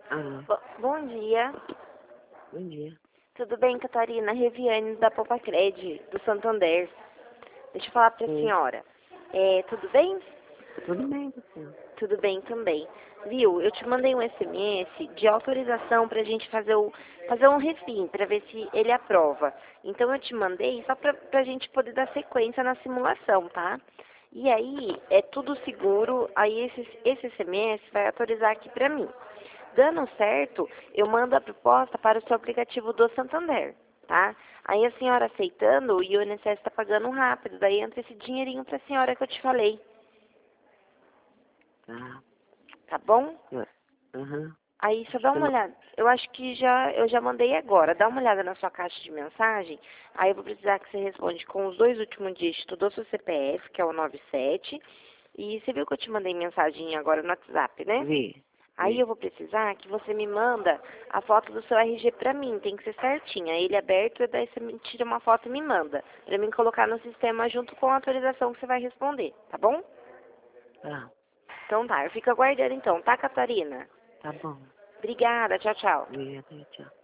Ah, Bom dia. bom dia. Tudo bem, Catarina? Reviane da Popacred, do Santander. Deixa eu falar para a Oi. senhora. Tudo bem? Tudo bem, você? Tudo bem também. Viu, eu te mandei um SMS de autorização para a gente fazer um refim, para ver se ele aprova. Então eu te mandei só para a gente poder dar sequência na simulação, tá? E aí, é tudo seguro, aí esse SMS vai autorizar aqui para mim. Dando certo, eu mando a proposta para o seu aplicativo do Santander, tá? Aí a senhora aceitando, o INSS está pagando rápido, daí entra esse dinheirinho para a senhora que eu te falei, Tá. tá bom? Aham. Aí só dá Você uma ma- olhada. Eu acho que eu já mandei agora. Dá uma olhada na sua caixa de mensagem. Aí eu vou precisar que você responda com os dois últimos dígitos do seu CPF, que é o 97. E você viu que eu te mandei mensagem agora no WhatsApp, né? Vi. Aí eu Vi. vou precisar que você me manda a foto do seu RG pra mim. Tem que ser certinha. Ele aberto, e daí você me tira uma foto e me manda. Pra mim colocar no sistema junto com a autorização que você vai responder, tá bom? Tá. Então tá, eu fico aguardando então, tá, Catarina? Tá bom. Obrigada, tchau, tchau. Vi, até tchau.